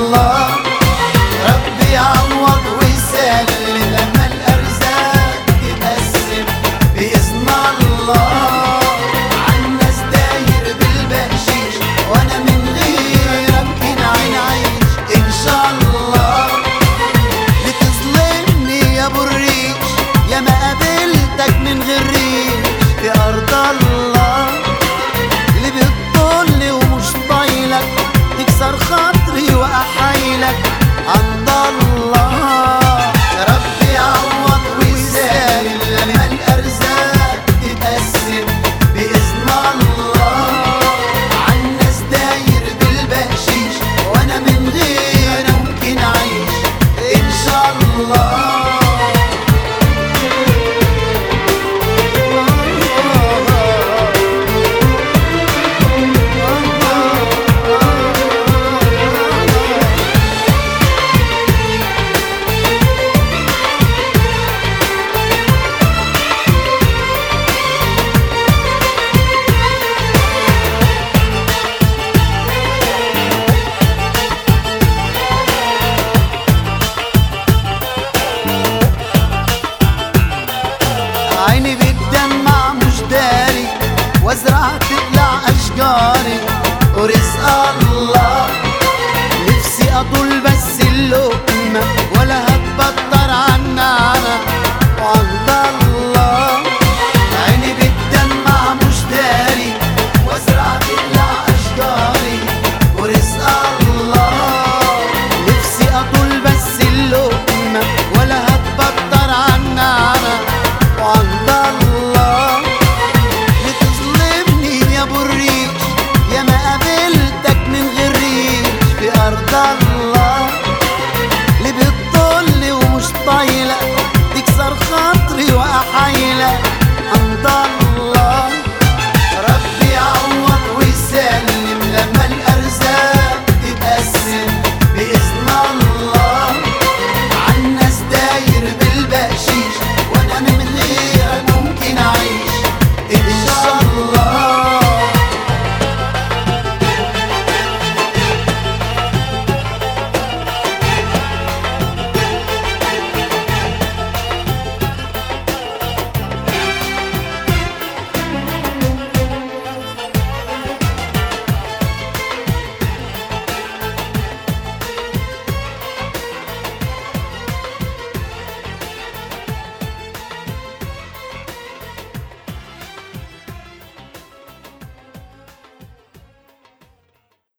الله. ربي يعوض ويسلم لما الأرزاق تتقسم بإذن الله. عالناس داير بالبقشيش وأنا من غيرك كنعين عيش إن شاء الله. بتظلمني يا أبو الريش يا ما قابلتك من غير ريش في أرض الله. اللي بتضل ومش طايلك تكسر خاطري وأحايلك عند الله. يا رب يعوض ويسالم لما الأرزاق تتقسم بإذن الله. عالناس داير بالبقشيش وأنا من غيرك ممكن أعيش إن شاء الله. عيني بتدمع مش داري وازرع تطلع اشجاري ورزق الله. نفسي اطول بس اللقمة